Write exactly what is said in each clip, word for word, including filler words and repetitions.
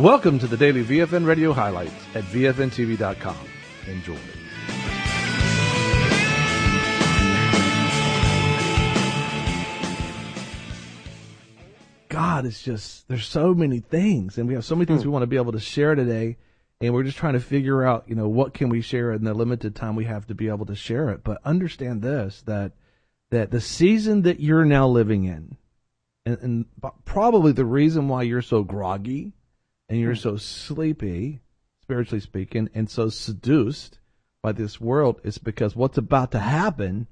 Welcome to the daily V F N Radio highlights at V F N T V dot com. Enjoy. God, it's just, there's so many things, and we have so many things we want to be able to share today, and we're just trying to figure out, you know, what can we share in the limited time we have to be able to share it. But understand this, that that the season that you're now living in, and, and probably the reason why you're so groggy, and you're so sleepy, spiritually speaking, and so seduced by this world is because what's about to happen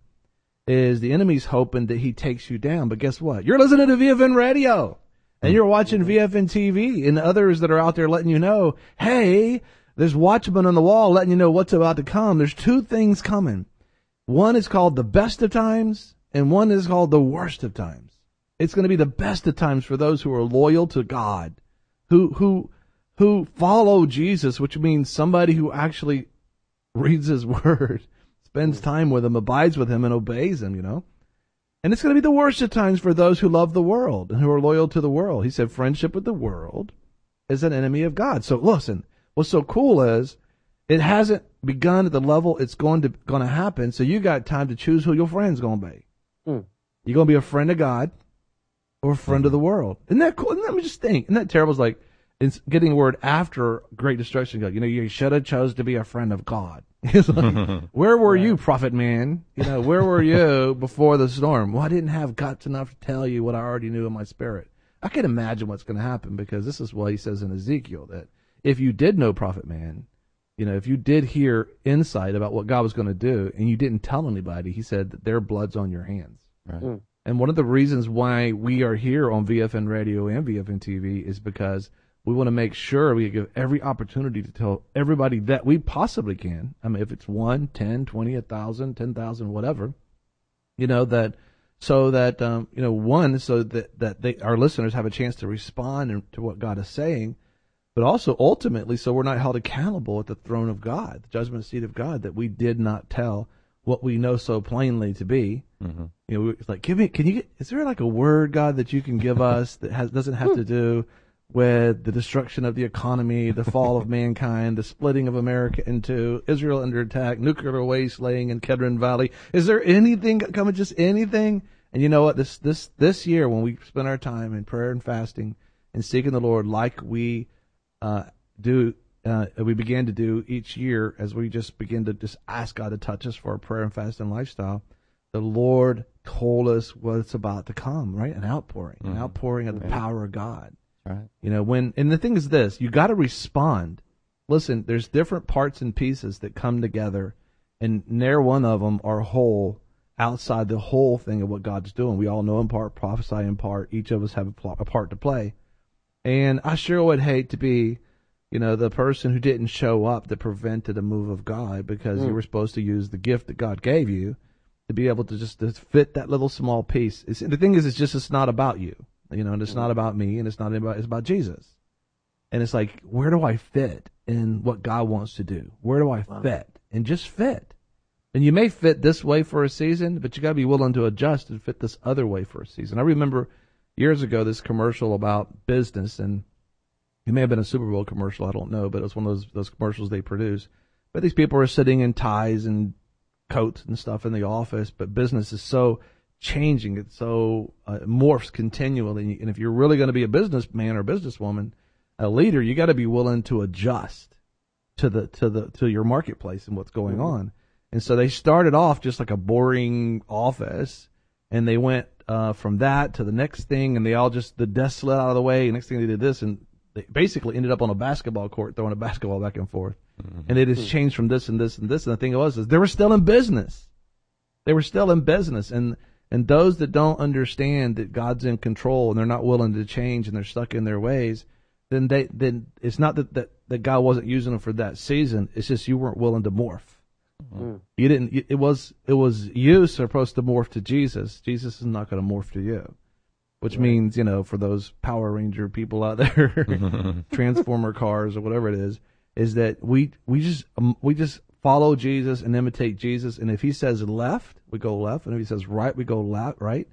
is the enemy's hoping that he takes you down. But guess what? You're listening to V F N Radio, and you're watching V F N T V, and others that are out there letting you know, hey, there's watchmen on the wall letting you know what's about to come. There's two things coming. One is called the best of times, and one is called the worst of times. It's going to be the best of times for those who are loyal to God, who who who follow Jesus, which means somebody who actually reads his word, spends time with him, abides with him, and obeys him, you know. And it's going to be the worst of times for those who love the world and who are loyal to the world. He said friendship with the world is an enemy of God. So listen, what's so cool is it hasn't begun at the level it's going to going to happen, so you got time to choose who your friend's going to be. Mm. You're going to be a friend of God or a friend of the world. Isn't that cool? Let me just think. Isn't that terrible? It's like it's getting word after great destruction. You know, you should have chose to be a friend of God. It's like, where were you, prophet man? You know, where were you before the storm? Well, I didn't have guts enough to tell you what I already knew in my spirit. I can imagine what's going to happen, because this is what he says in Ezekiel, that if you did know, prophet man, you know, if you did hear insight about what God was going to do and you didn't tell anybody, he said that their blood's on your hands. Right. Mm. And one of the reasons why we are here on V F N Radio and V F N T V is because we want to make sure we give every opportunity to tell everybody that we possibly can. I mean, if it's one, ten, twenty, a thousand, ten thousand, whatever, you know, that so that, um, you know, one, so that, that they, our listeners have a chance to respond to what God is saying, but also ultimately so we're not held accountable at the throne of God, the judgment seat of God, that we did not tell what we know so plainly to be. Mm-hmm. You know, it's like, give me, can you get, is there like a word, God, that you can give us that has, doesn't have to do with the destruction of the economy, the fall of mankind, the splitting of America into Israel under attack, nuclear wastelaying in Kedron Valley? Is there anything coming, just anything? And you know what, this, this, this year when we spend our time in prayer and fasting and seeking the Lord like we, uh, do, uh, we began to do each year as we just begin to just ask God to touch us for our prayer and fasting lifestyle, the Lord told us what's about to come, right? An outpouring, mm-hmm. an outpouring of the right. power of God. Right. You know, when, and the thing is this, you got to respond. Listen, there's different parts and pieces that come together, and ne'er one of them are whole outside the whole thing of what God's doing. We all know in part, prophesy in part. Each of us have a, pl- a part to play. And I sure would hate to be, you know, the person who didn't show up that prevented a move of God, because mm. you were supposed to use the gift that God gave you to be able to just to fit that little small piece. It's, the thing is, it's just, it's not about you. You know, and it's not about me, and it's not about, it's about Jesus. And it's like, where do I fit in what God wants to do? Where do I wow. fit? And just fit. And you may fit this way for a season, but you got to be willing to adjust and fit this other way for a season. I remember years ago this commercial about business, and it may have been a Super Bowl commercial, I don't know, but it was one of those those commercials they produce. But these people are sitting in ties and coats and stuff in the office, but business is so changing. It so uh, morphs continually, and if you're really going to be a businessman or businesswoman, a leader, you got to be willing to adjust to the to the to your marketplace and what's going mm-hmm. on. And so they started off just like a boring office, and they went uh, from that to the next thing, and they all just the desk slid out of the way. And next thing they did this, and they basically ended up on a basketball court throwing a basketball back and forth. Mm-hmm. And it has mm-hmm. changed from this and this and this. And the thing was, is they were still in business. They were still in business, and. And those that don't understand that God's in control and they're not willing to change and they're stuck in their ways, then they then it's not that, that, that God wasn't using them for that season. It's just you weren't willing to morph. Mm-hmm. You didn't. It was it was you supposed to morph to Jesus. Jesus is not going to morph to you, which right. means, you know, for those Power Ranger people out there, Transformer cars or whatever it is, is that we we just um, we just follow Jesus and imitate Jesus. And if he says left, we go left. And if he says right, we go left, right.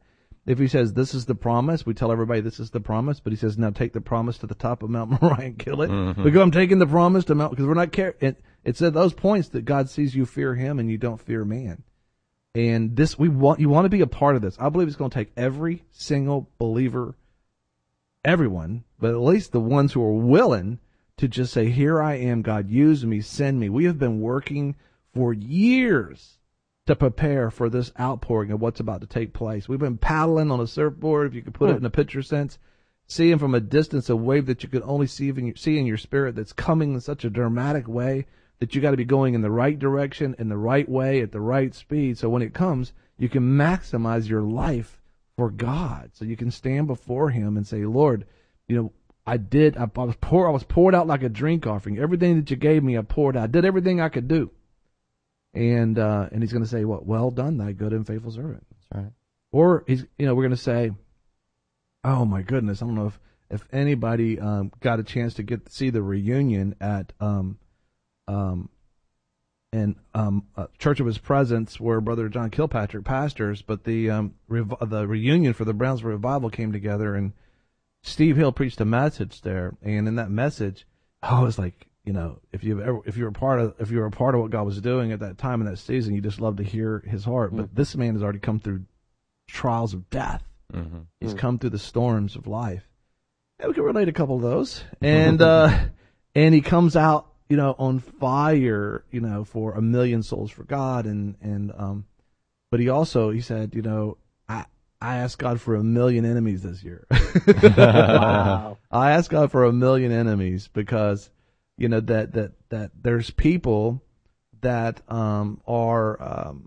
if he says this is the promise, we tell everybody this is the promise. But he says now take the promise to the top of Mount Moriah and kill it. Mm-hmm. Because I'm taking the promise to Mount because we're not care. It, it's at those points that God sees you fear Him and you don't fear man. And this we want you want to be a part of this. I believe it's going to take every single believer, everyone, but at least the ones who are willing to just say, "Here I am, God, use me, send me." We have been working for years to prepare for this outpouring of what's about to take place. We've been paddling on a surfboard, if you could put it in a picture sense, seeing from a distance a wave that you could only see in your, see in your spirit that's coming in such a dramatic way that you got to be going in the right direction, in the right way, at the right speed. So when it comes, you can maximize your life for God. So you can stand before Him and say, Lord, you know, I did, I, I was poured, I was poured out like a drink offering. Everything that you gave me, I poured out. I did everything I could do. And uh, and he's going to say, "What? Well done, thy good and faithful servant." That's right. Or he's, you know, we're going to say, "Oh my goodness, I don't know if if anybody um, got a chance to get to see the reunion at um um and um uh, Church of His Presence, where Brother John Kilpatrick pastors, but the um rev- the reunion for the Brownsville Revival came together, and Steve Hill preached a message there, and in that message, oh, it's like." You know, if you've ever, if you're a part of, if you're a part of what God was doing at that time in that season, you just love to hear His heart. Mm-hmm. But this man has already come through trials of death. Mm-hmm. He's mm-hmm. come through the storms of life. And we can relate a couple of those. And uh, and he comes out, you know, on fire, you know, for a million souls for God. And and um, but he also he said, you know, I I asked God for a million enemies this year. Wow. I asked God for a million enemies because. You know, that, that, that there's people that um, are um,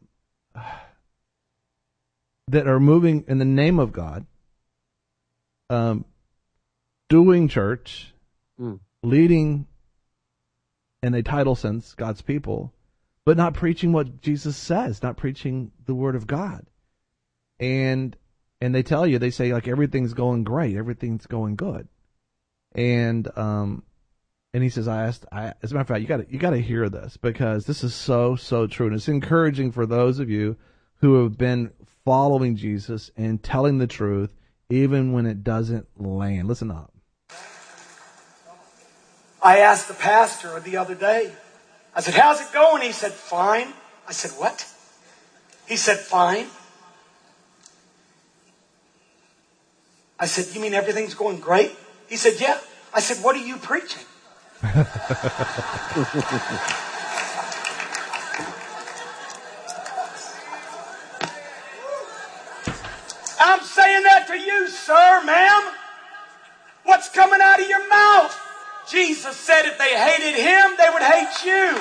that are moving in the name of God, um, doing church, mm. leading in a title sense God's people, but not preaching what Jesus says, not preaching the Word of God. And and they tell you, they say, like, everything's going great, everything's going good. And um And he says, I asked, I, as a matter of fact, you got you got to hear this because this is so, so true. And it's encouraging for those of you who have been following Jesus and telling the truth, even when it doesn't land. Listen up. I asked the pastor the other day, I said, how's it going? He said, fine. I said, what? He said, fine. I said, you mean everything's going great? He said, yeah. I said, what are you preaching? I'm saying that to you, sir, ma'am. What's coming out of your mouth? Jesus said if they hated Him, they would hate you.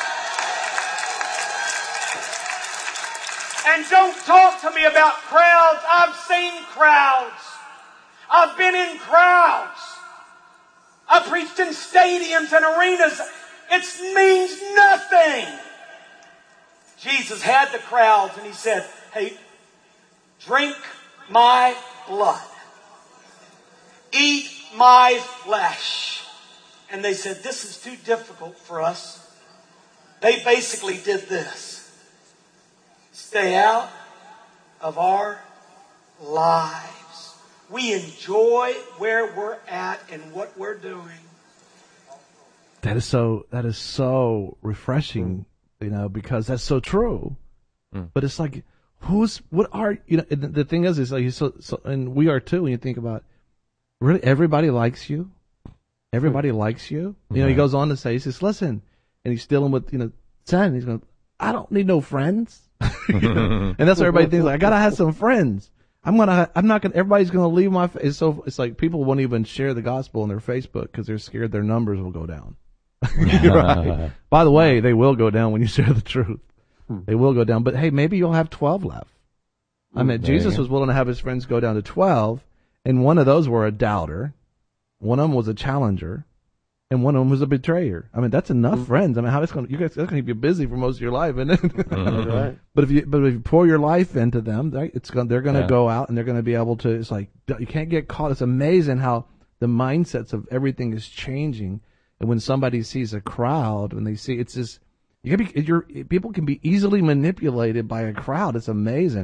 And don't talk to me about crowds. I've seen crowds. I've been in crowds. I preached in stadiums and arenas. It means nothing. Jesus had the crowds and He said, hey, drink my blood. Eat my flesh. And they said, this is too difficult for us. They basically did this. Stay out of our lives. We enjoy where we're at and what we're doing. That is so, that is so refreshing, mm. you know, because that's so true. Mm. But it's like, who's, what are, you know, the, the thing is, is like, so, so, and we are too, when you think about, really, everybody likes you. Everybody mm. likes you. You know, he goes on to say, he says, listen, and he's dealing with, you know, son, he's going, I don't need no friends. You know? And that's what everybody thinks, like, I gotta have some friends. I'm gonna. I'm not gonna. Everybody's gonna leave my. It's so. It's like people won't even share the gospel on their Facebook because they're scared their numbers will go down. Right. By the way, they will go down when you share the truth. Hmm. They will go down. But hey, maybe you'll have twelve left. I mean, there Jesus was willing to have His friends go down to twelve, and one of those were a doubter, one of them was a challenger, and one of them was a betrayer. I mean, that's enough mm. friends. I mean, how it's going? You guys, that's going to keep you busy for most of your life, isn't it? Mm-hmm. Right. But if you, but if you pour your life into them, it's going. They're going to yeah. go out and they're going to be able to. It's like you can't get caught. It's amazing how the mindsets of everything is changing. And when somebody sees a crowd, when they see, it's just you can be. You're, people can be easily manipulated by a crowd. It's amazing.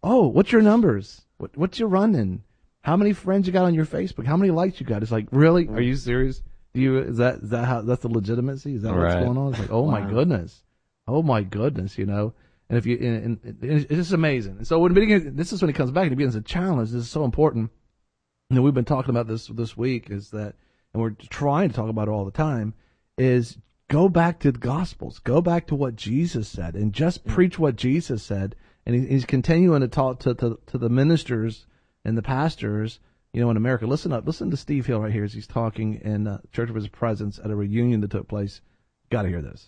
oh, what's your numbers? What, what's your running? How many friends you got on your Facebook? How many likes you got? It's like, really? Are you serious? Do you, is that, is that how, that's the legitimacy? Is that Right. what's going on? It's like, oh Wow. my goodness. Oh my goodness, you know? And if you, and, and, and it's just amazing. And so when it begins, this is when it comes back and it begins a challenge. This is so important. You know, we've been talking about this this week is that, and we're trying to talk about it all the time, is go back to the Gospels. Go back to what Jesus said and just preach what Jesus said. And he, he's continuing to talk to, to, to the ministers and the pastors, you know, in America. Listen up. Listen to Steve Hill right here as he's talking in uh, Church of His Presence at a reunion that took place. Got to hear this.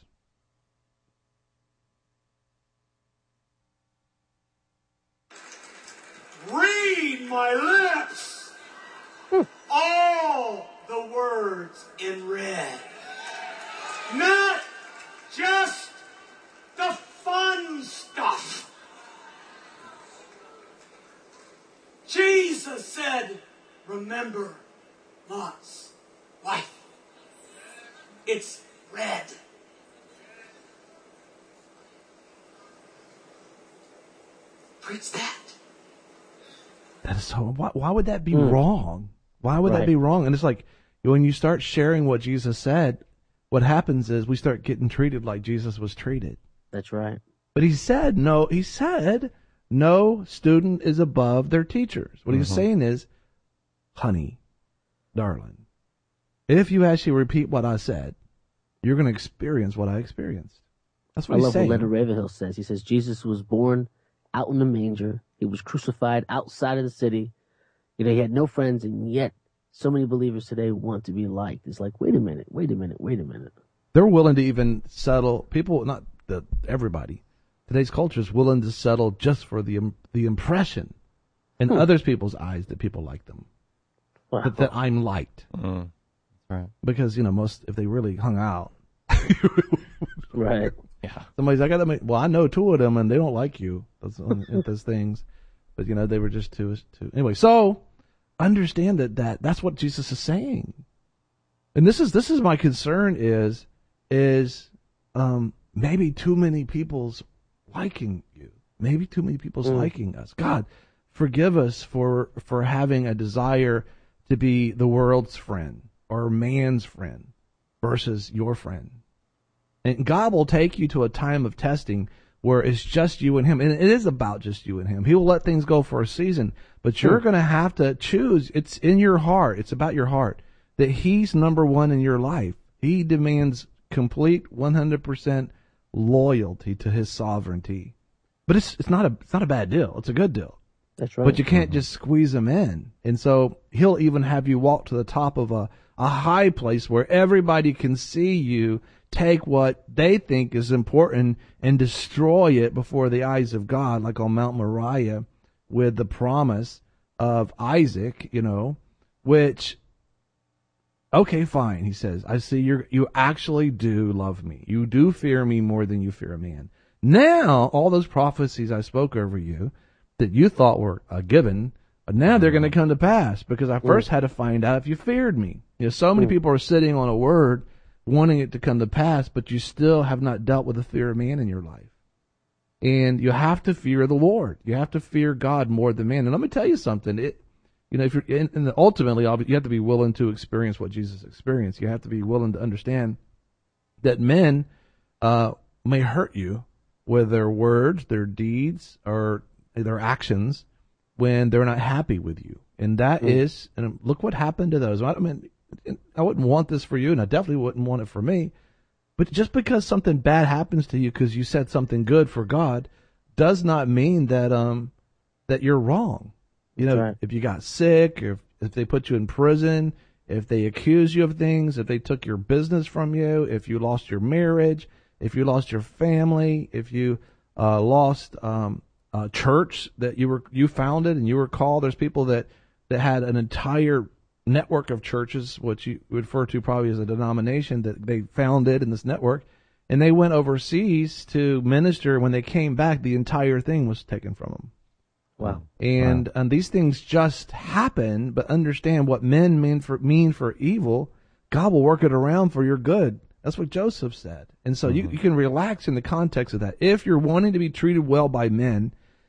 Read my lips. All the words in red. Not just the fun stuff. Jesus said, remember Lot's wife. It's red. Preach that. That is so, why, why would that be Mm. wrong? Why would that Right. be wrong? And it's like, when you start sharing what Jesus said, what happens is we start getting treated like Jesus was treated. That's right. But he said, no, he said, no student is above their teachers. What he was saying is, honey, darling, if you actually repeat what I said, you're going to experience what I experienced. That's what I he's love saying. what Leonard Ravenhill says. He says, Jesus was born out in the manger. He was crucified outside of the city. You know, he had no friends, and yet so many believers today want to be liked. It's like, wait a minute, wait a minute, wait a minute. They're willing to even settle, people, not the, everybody, today's culture is willing to settle just for the the impression in Hmm. others people's eyes that people like them, Wow. that, that I'm liked. Mm. Right. Because, you know, most, if they really hung out, Right. Yeah. somebody's, I got to make, well, I know two of them and they don't like you, those, those things. But, you know, they were just too, too, anyway, so understand that, that that's what Jesus is saying. And this is, this is my concern is, is, um, maybe too many people's liking you. Maybe too many people's Mm. liking us. God, forgive us for, for having a desire to be the world's friend or man's friend versus your friend. And God will take you to a time of testing where it's just you and him. And it is about just you and him. He will let things go for a season, but you're going to have to choose. It's in your heart. It's about your heart that he's number one in your life. He demands complete one hundred percent loyalty to his sovereignty. But it's, it's not a, it's not a bad deal. It's a good deal. That's right. But you can't just squeeze him in. And so he'll even have you walk to the top of a, a high place where everybody can see you take what they think is important and destroy it before the eyes of God, like on Mount Moriah with the promise of Isaac, you know, which, okay, fine, he says, I see you you actually do love me. You do fear me more than you fear a man. Now, all those prophecies I spoke over you that you thought were a given, now they're going to come to pass because I first had to find out if you feared me. You know, so many people are sitting on a word wanting it to come to pass, but you still have not dealt with the fear of man in your life. And you have to fear the Lord. You have to fear God more than man. And let me tell you something. It, you know, if you're, and, and ultimately, you have to be willing to experience what Jesus experienced. You have to be willing to understand that men uh, may hurt you with their words, their deeds, or their actions when they're not happy with you. And that mm. is, and look what happened to those. I mean, I wouldn't want this for you, and I definitely wouldn't want it for me. But just because something bad happens to you because you said something good for God does not mean that um that you're wrong. You know, right. If you got sick, or if, if they put you in prison, if they accuse you of things, if they took your business from you, if you lost your marriage, if you lost your family, if you uh, lost um, a church that you were you founded and you were called. There's people that, that had an entire network of churches, which you refer to probably as a denomination, that they founded in this network, and they went overseas to minister. When they came back, the entire thing was taken from them. Wow. And, wow. and these things just happen, but understand what men mean for, mean for evil, God will work it around for your good. That's what Joseph said. And so mm-hmm. you, you can relax in the context of that. If you're wanting to be treated well by men,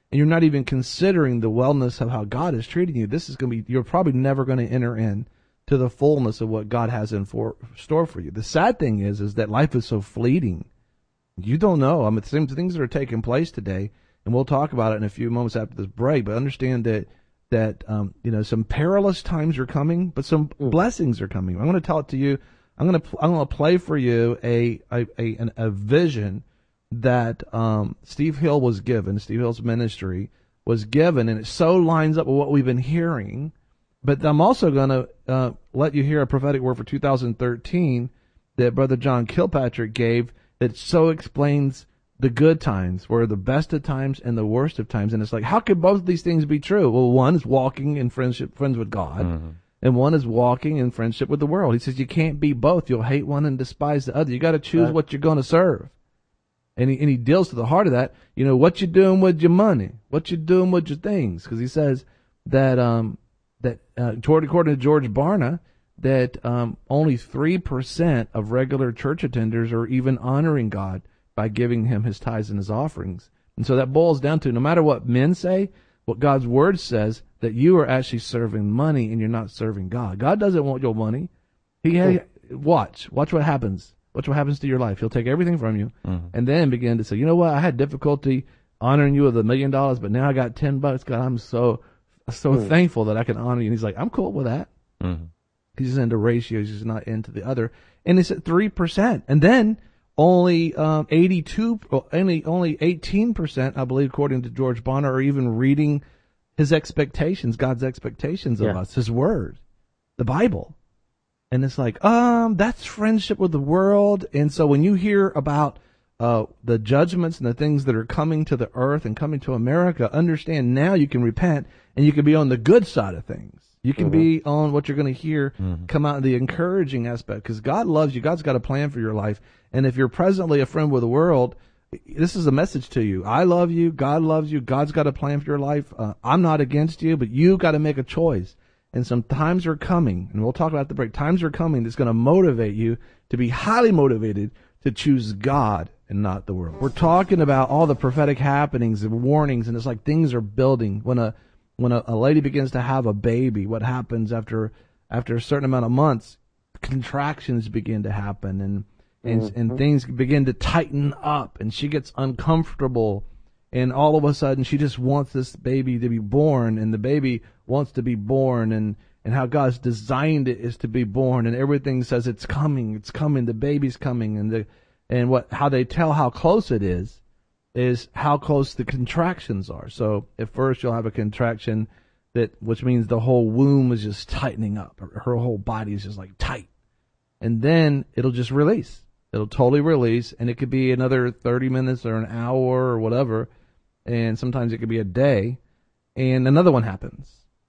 and you're not even considering the wellness of how God is treating you, this is going to be, you're probably never going to enter in to the fullness of what God has in for, store for you. The sad thing is, is that life is so fleeting. You don't know. I mean, some things that are taking place today, and we'll talk about it in a few moments after this break, but understand that, that, um, you know, some perilous times are coming, but some mm. blessings are coming. I'm going to tell it to you. I'm going to, I'm going to play for you a, a, a, an, a vision that, um, Steve Hill was given, Steve Hill's ministry was given, and it so lines up with what we've been hearing. But I'm also going to uh, let you hear a prophetic word for two thousand thirteen that Brother John Kilpatrick gave that so explains the good times, where the best of times and the worst of times. And it's like, how could both of these things be true? Well, one is walking in friendship, friends with God, mm-hmm. and one is walking in friendship with the world. He says you can't be both. You'll hate one and despise the other. You got to choose right. what you're going to serve. And he, and he deals to the heart of that. You know, what you doing with your money? What you doing with your things? Because he says that, um, that uh, according to George Barna, that um, only three percent of regular church attenders are even honoring God by giving him his tithes and his offerings. And so that boils down to, no matter what men say, what God's word says, that you are actually serving money and you're not serving God. God doesn't want your money. He ha- Watch. Watch what happens. Watch what happens to your life. He'll take everything from you mm-hmm. and then begin to say, you know what, I had difficulty honoring you with a million dollars, but now I got ten bucks. God, I'm so... so mm. thankful that I can honor you. And he's like, I'm cool with that. Mm-hmm. He's into ratios. He's not into the other. And it's at three percent. And then only um, eighty-two, only, only eighteen percent, I believe, according to George Bonner, are even reading his expectations, God's expectations of yeah. us, his word, the Bible. And it's like, um, that's friendship with the world. And so when you hear about Uh, the judgments and the things that are coming to the earth and coming to America, understand now you can repent and you can be on the good side of things. You can mm-hmm. be on what you're going to hear mm-hmm. come out of the encouraging aspect, because God loves you. God's got a plan for your life. And if you're presently a friend with the world, this is a message to you. I love you. God loves you. God's got a plan for your life. Uh, I'm not against you, but you got to make a choice. And some times are coming, and we'll talk about the break. Times are coming that's going to motivate you to be highly motivated to choose God and not the world. We're talking about all the prophetic happenings and warnings, and it's like things are building. When a when a, a lady begins to have a baby, what happens after after a certain amount of months? Contractions begin to happen, and and, mm-hmm. and things begin to tighten up, and she gets uncomfortable, and all of a sudden she just wants this baby to be born, and the baby wants to be born, and and how God's designed it is to be born, and everything says it's coming, it's coming, the baby's coming, and the and what how they tell how close it is is how close the contractions are. So at first you'll have a contraction that which means the whole womb is just tightening up, her, her whole body is just like tight, and then it'll just release. It'll totally release, and it could be another thirty minutes or an hour or whatever, and sometimes it could be a day, and another one happens.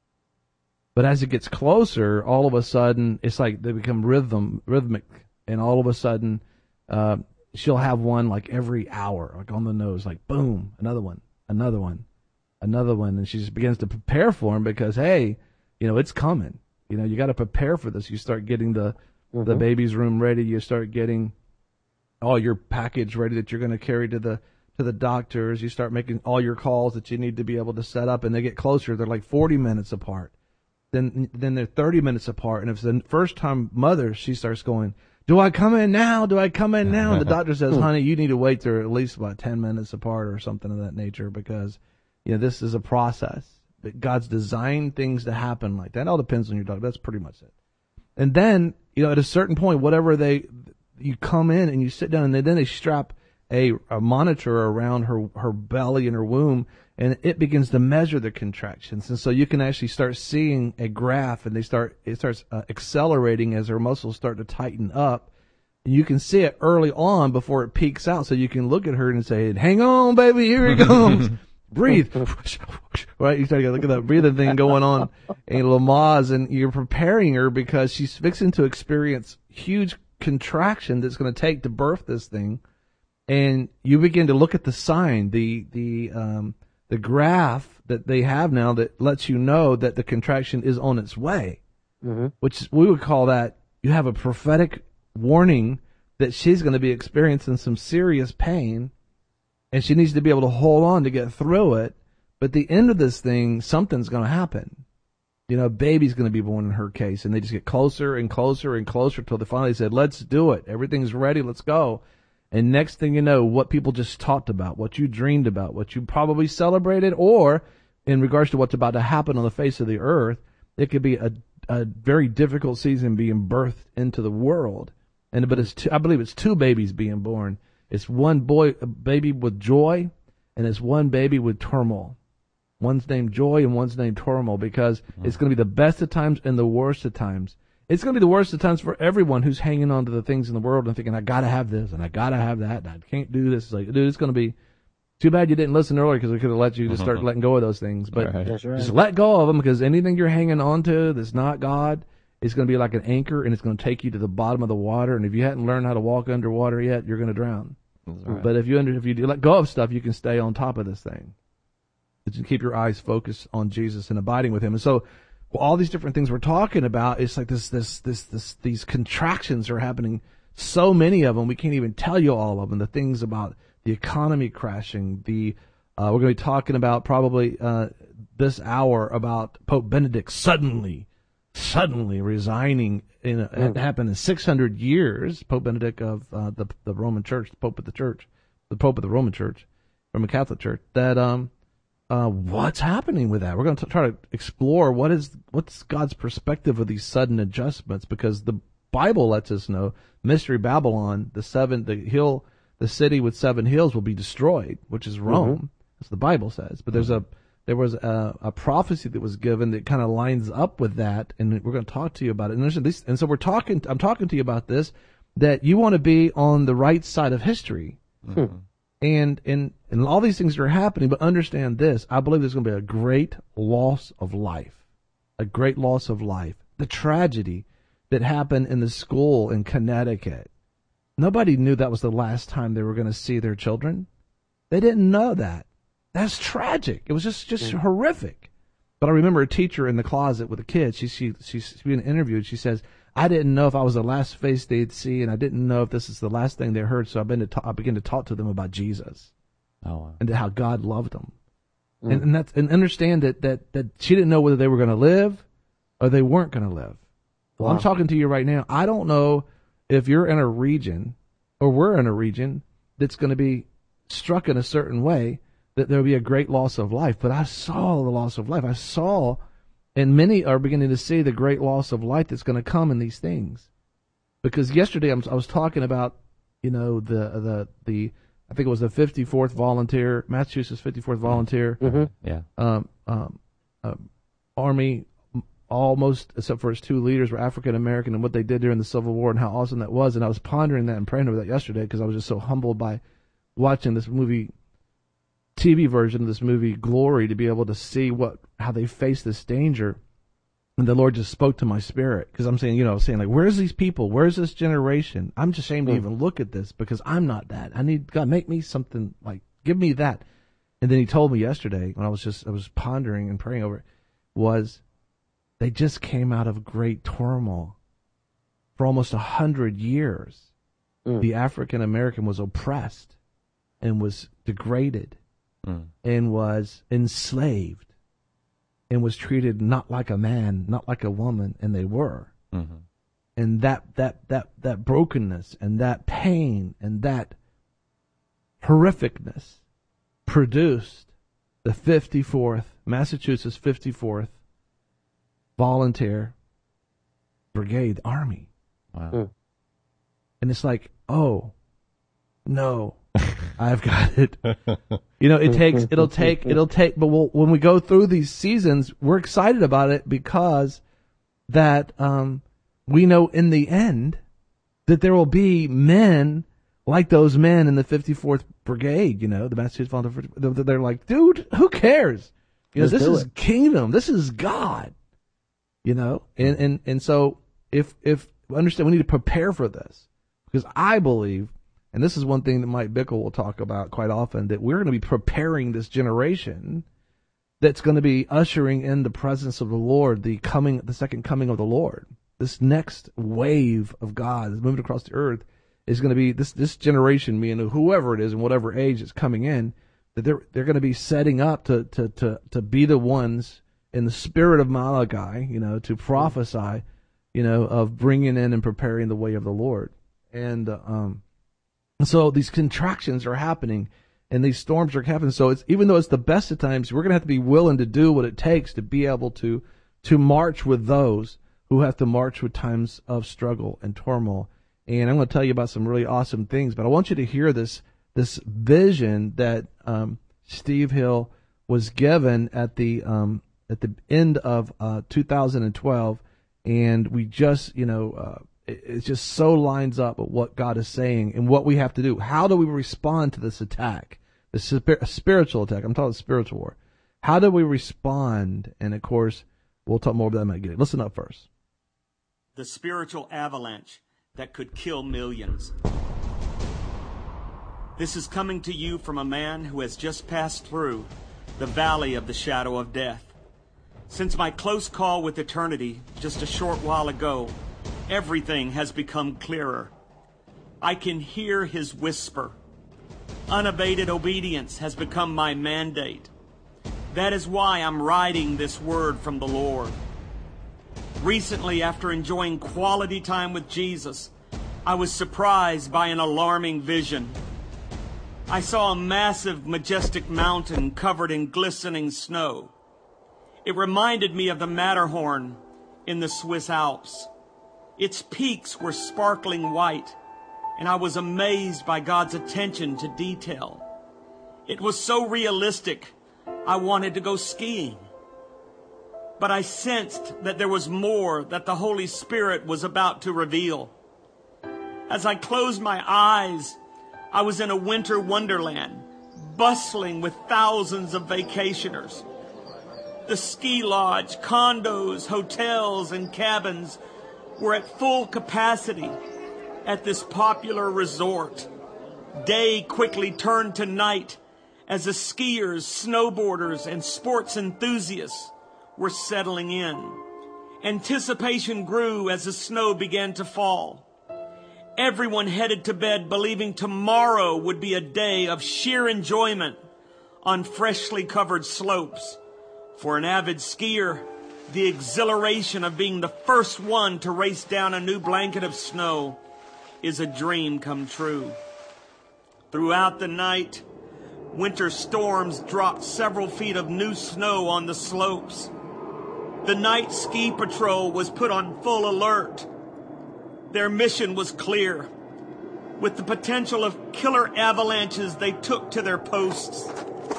But as it gets closer, all of a sudden, it's like they become rhythm, rhythmic, and all of a sudden, uh, she'll have one like every hour, like on the nose, like boom, another one, another one, another one, and she just begins to prepare for him because, hey, you know, it's coming. You know, you got to prepare for this. You start getting the mm-hmm. the baby's room ready. You start getting all your package ready that you're going to carry to the to the doctors. You start making all your calls that you need to be able to set up, and they get closer. They're like forty minutes apart. Then then they're thirty minutes apart. And if it's the first time mother, she starts going, do I come in now? Do I come in now? And the doctor says, honey, you need to wait till at least about ten minutes apart or something of that nature, because, you know, this is a process. But God's designed things to happen like that. It all depends on your doctor. That's pretty much it. And then, you know, at a certain point, whatever they, you come in and you sit down, and they, then they strap a, a monitor around her, her belly and her womb, and it begins to measure the contractions. And so you can actually start seeing a graph, and they start, it starts uh, accelerating as her muscles start to tighten up. And you can see it early on before it peaks out. So you can look at her and say, hang on, baby, here it comes. Breathe. Right? You start to look at that breathing thing going on in Lamaze, and you're preparing her because she's fixing to experience huge contraction that's going to take to birth this thing. And you begin to look at the sign, the, the, um, the graph that they have now that lets you know that the contraction is on its way, mm-hmm. which we would call that you have a prophetic warning that she's going to be experiencing some serious pain, and she needs to be able to hold on to get through it. But at the end of this thing, something's going to happen. You know, a baby's going to be born in her case, and they just get closer and closer and closer until they finally said, let's do it. Everything's ready. Let's go. And next thing you know, what people just talked about, what you dreamed about, what you probably celebrated, or in regards to what's about to happen on the face of the earth, it could be a, a very difficult season being birthed into the world. And but it's two, I believe it's two babies being born. It's one boy, a baby with joy, and it's one baby with turmoil. One's named Joy and one's named Turmoil, because it's going to be the best of times and the worst of times. It's going to be the worst of times for everyone who's hanging on to the things in the world and thinking, I got to have this and I got to have that and I can't do this. It's like, dude, it's going to be too bad you didn't listen earlier, because we could have let you just start letting go of those things. But Right. That's right. just let go of them, because anything you're hanging on to that's not God is going to be like an anchor, and it's going to take you to the bottom of the water. And if you hadn't learned how to walk underwater yet, you're going to drown. Right. But if you under, if you do let go of stuff, you can stay on top of this thing. Just keep your eyes focused on Jesus and abiding with Him. And so, well, all these different things we're talking about, it's like this, this, this, this, these contractions are happening. So many of them, we can't even tell you all of them. The things about the economy crashing. The uh, we're going to be talking about probably uh, this hour about Pope Benedict suddenly, suddenly resigning. In a, Mm. It happened in six hundred years. Pope Benedict of uh, the the Roman Church, the Pope of the Church, the Pope of the Roman Church, Roman Catholic Church. That um. Uh, what's happening with that? We're going to try to explore what is what's God's perspective of these sudden adjustments, because the Bible lets us know Mystery Babylon, the seven, the hill, the city with seven hills will be destroyed, which is Rome, Mhm. as the Bible says. But there's a there was a, a prophecy that was given that kind of lines up with that, and we're going to talk to you about it. And, this, and so we're talking. I'm talking to you about this, that you want to be on the right side of history. Mhm. And, and, and all these things are happening, but understand this. I believe there's going to be a great loss of life. A great loss of life. The tragedy that happened in the school in Connecticut. Nobody knew that was the last time they were going to see their children. They didn't know that. That's tragic. It was just, just Mm. horrific. But I remember a teacher in the closet with a kid. She, she, she's being interviewed. She says, I didn't know if I was the last face they'd see, and I didn't know if this is the last thing they heard. So I've been to ta- I began to talk to them about Jesus Oh, wow. and how God loved them, Mm. and and that's and understand that that that she didn't know whether they were going to live or they weren't going to live. Well, I'm Wow. talking to you right now. I don't know if you're in a region or we're in a region that's going to be struck in a certain way that there will be a great loss of life. But I saw the loss of life. I saw. And many are beginning to see the great loss of life that's going to come in these things. Because yesterday I was, I was talking about, you know, the, the, the, I think it was the fifty-fourth volunteer, Massachusetts fifty-fourth volunteer, Mhm. Yeah. um, um, um, Army, almost, except for its two leaders, were African American, and what they did during the Civil War and how awesome that was. And I was pondering that and praying over that yesterday, because I was just so humbled by watching this movie, T V version of this movie, Glory, to be able to see what how they face this danger. And the Lord just spoke to my spirit, because I'm saying, you know, saying like, where's these people? Where's this generation? I'm just ashamed to Mm. even look at this, because I'm not that. I need God, make me something, like, give me that. And then He told me yesterday, when I was just I was pondering and praying over it, was they just came out of great turmoil. For almost a hundred years, Mm. the African American was oppressed and was degraded Mm. and was enslaved and was treated not like a man, not like a woman, and they were. Mhm. And that, that, that, that brokenness and that pain and that horrificness produced the fifty-fourth, Massachusetts fifty-fourth Volunteer Brigade Army. Wow. Mm. And it's like, oh, no, I've got it. You know, it takes, it'll take, it'll take, but we'll, when we go through these seasons, we're excited about it, because that, um, we know in the end that there will be men like those men in the fifty-fourth Brigade, you know, the Massachusetts Volunteer. They're like, dude, who cares? You know, Let's this do is it. kingdom. This is God, you know, and, and, and so if, if, understand, we need to prepare for this, because I believe, and this is one thing that Mike Bickle will talk about quite often, that we're going to be preparing this generation that's going to be ushering in the presence of the Lord, the coming, the second coming of the Lord. This next wave of God that's moving across the earth is going to be this, this generation, meaning whoever it is and whatever age it's coming in, that they're they're going to be setting up to, to, to, to be the ones in the spirit of Malachi, you know, to prophesy, you know, of bringing in and preparing the way of the Lord. And uh, um, so these contractions are happening, and these storms are happening. So it's, even though it's the best of times, we're going to have to be willing to do what it takes to be able to to march with those who have to march with times of struggle and turmoil. And I'm going to tell you about some really awesome things, but I want you to hear this this vision that um, Steve Hill was given at the um, at the end of uh, two thousand twelve, and we just, you know, uh, it, it just so lines up with what God is saying and what we have to do. How do we respond to this attack, the spir- spiritual attack? I'm talking spiritual war. How do we respond? And of course, we'll talk more about that in a minute. Listen up first. The spiritual avalanche that could kill millions. This is coming to you from a man who has just passed through the valley of the shadow of death. Since my close call with eternity just a short while ago, everything has become clearer. I can hear his whisper. Unabated obedience has become my mandate. That is why I'm writing this word from the Lord. Recently, after enjoying quality time with Jesus, I was surprised by an alarming vision. I saw a massive, majestic mountain covered in glistening snow. It reminded me of the Matterhorn in the Swiss Alps. Its peaks were sparkling white, and I was amazed by God's attention to detail. It was so realistic, I wanted to go skiing. But I sensed that there was more that the Holy Spirit was about to reveal. As I closed my eyes, I was in a winter wonderland, bustling with thousands of vacationers. The ski lodge, condos, hotels, and cabins were at full capacity at this popular resort. Day quickly turned to night as the skiers, snowboarders, and sports enthusiasts were settling in. Anticipation grew as the snow began to fall. Everyone headed to bed believing tomorrow would be a day of sheer enjoyment on freshly covered slopes. For an avid skier, the exhilaration of being the first one to race down a new blanket of snow is a dream come true. Throughout the night, winter storms dropped several feet of new snow on the slopes. The night ski patrol was put on full alert. Their mission was clear. With the potential of killer avalanches, they took to their posts.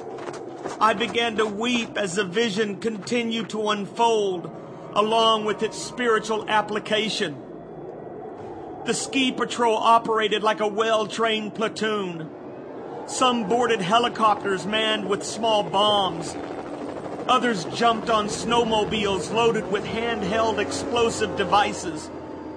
I began to weep as the vision continued to unfold along with its spiritual application. The ski patrol operated like a well-trained platoon. Some boarded helicopters manned with small bombs. Others jumped on snowmobiles loaded with handheld explosive devices.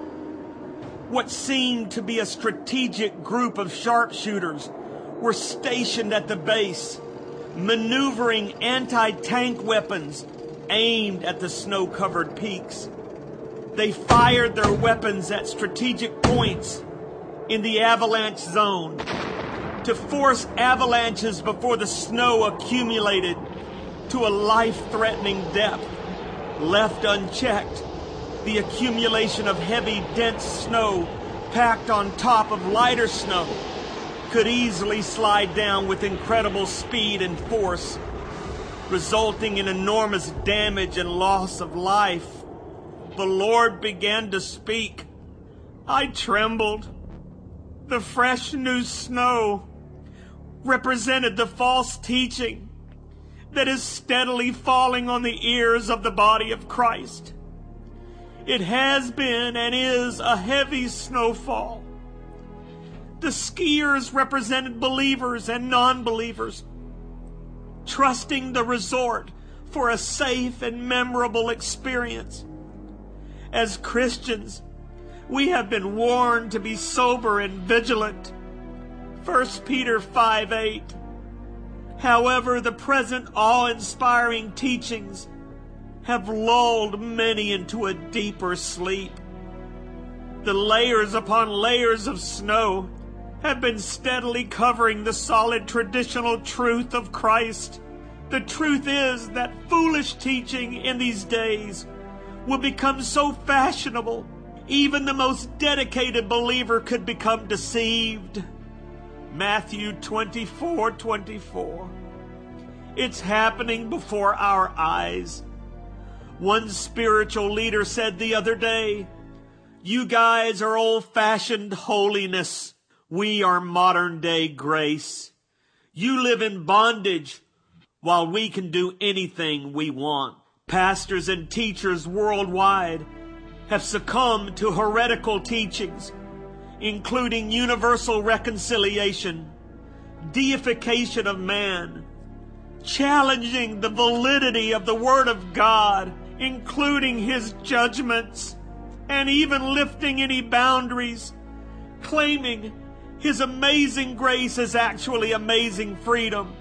What seemed to be a strategic group of sharpshooters were stationed at the base, maneuvering anti-tank weapons aimed at the snow-covered peaks. They fired their weapons at strategic points in the avalanche zone to force avalanches before the snow accumulated to a life-threatening depth. Left unchecked, the accumulation of heavy, dense snow packed on top of lighter snow could easily slide down with incredible speed and force, resulting in enormous damage and loss of life. The Lord began to speak. I trembled. The fresh new snow represented the false teaching that is steadily falling on the ears of the body of Christ. It has been and is a heavy snowfall. The skiers represented believers and non-believers, trusting the resort for a safe and memorable experience. As Christians, we have been warned to be sober and vigilant. First Peter five eight. However, the present awe-inspiring teachings have lulled many into a deeper sleep. The layers upon layers of snow have been steadily covering the solid traditional truth of Christ. The truth is that foolish teaching in these days will become so fashionable, even the most dedicated believer could become deceived. Matthew twenty-four twenty-four. It's happening before our eyes. One spiritual leader said the other day, "You guys are old-fashioned holiness. We are modern-day grace. You live in bondage while we can do anything we want." Pastors and teachers worldwide have succumbed to heretical teachings, including universal reconciliation, deification of man, challenging the validity of the Word of God, including His judgments, and even lifting any boundaries, claiming His amazing grace is actually amazing freedom.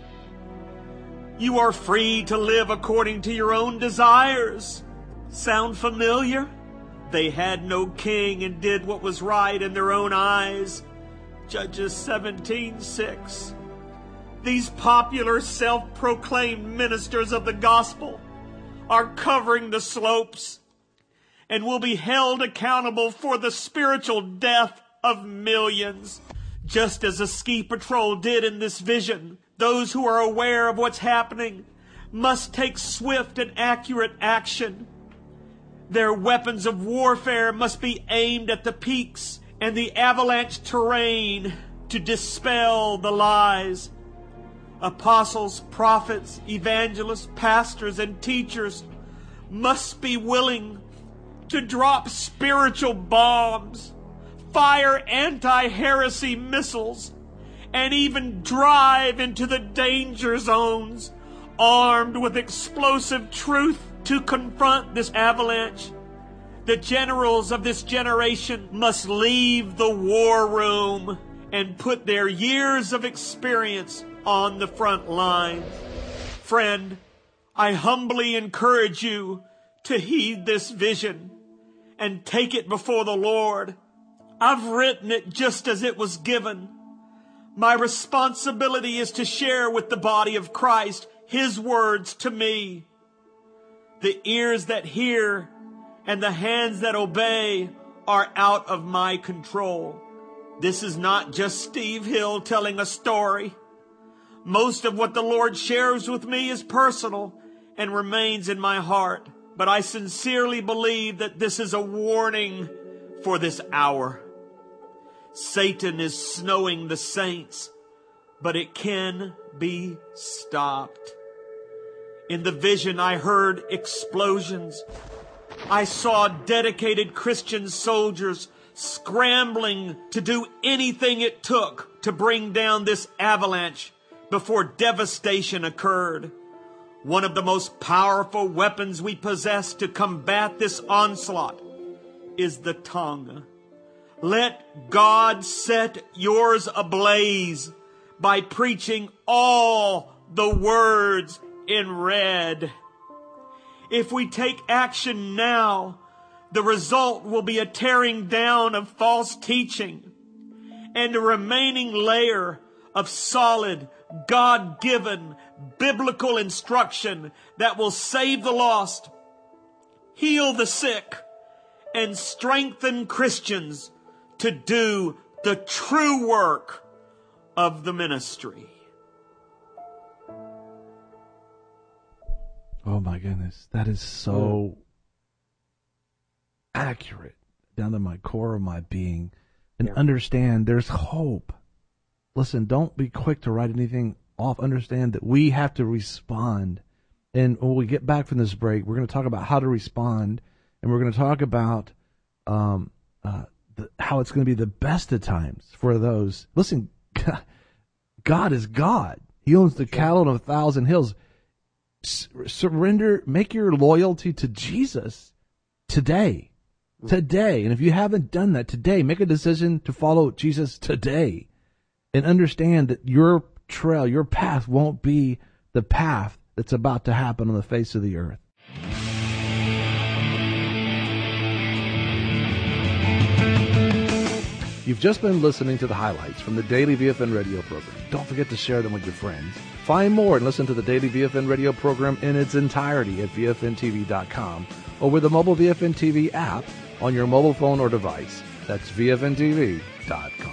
You are free to live according to your own desires. Sound familiar? They had no king and did what was right in their own eyes. Judges seventeen six. These popular self-proclaimed ministers of the gospel are covering the slopes and will be held accountable for the spiritual death of millions. Just as a ski patrol did in this vision, those who are aware of what's happening must take swift and accurate action. Their weapons of warfare must be aimed at the peaks and the avalanche terrain to dispel the lies. Apostles, prophets, evangelists, pastors, and teachers must be willing to drop spiritual bombs, fire anti-heresy missiles, and even drive into the danger zones armed with explosive truth to confront this avalanche. The generals of this generation must leave the war room and put their years of experience on the front line. Friend, I humbly encourage you to heed this vision and take it before the Lord. I've written it just as it was given. My responsibility is to share with the body of Christ His words to me. The ears that hear and the hands that obey are out of my control. This is not just Steve Hill telling a story. Most of what the Lord shares with me is personal and remains in my heart. But I sincerely believe that this is a warning for this hour. Satan is snowing the saints, but it can be stopped. In the vision, I heard explosions. I saw dedicated Christian soldiers scrambling to do anything it took to bring down this avalanche before devastation occurred. One of the most powerful weapons we possess to combat this onslaught is the tongue. Let God set yours ablaze by preaching all the words in red. If we take action now, the result will be a tearing down of false teaching and a remaining layer of solid, God-given, biblical instruction that will save the lost, heal the sick, and strengthen Christians to do the true work of the ministry. Oh my goodness, that is so accurate down to my core of my being. And yeah. Understand there's hope. Listen, don't be quick to write anything off. Understand that we have to respond. And when we get back from this break, we're going to talk about how to respond, and we're going to talk about um, uh, the, how it's going to be the best of times for those. Listen, God, God is God. He owns the cattle on a thousand hills. S- surrender, make your loyalty to Jesus today. Today. And if you haven't done that today, make a decision to follow Jesus today. And understand that your trail, your path won't be the path that's about to happen on the face of the earth. You've just been listening to the highlights from the Daily V F N radio program. Don't forget to share them with your friends. Find more and listen to the Daily V F N radio program in its entirety at V F N T V dot com or with the mobile V F N T V app on your mobile phone or device. That's V F N T V dot com.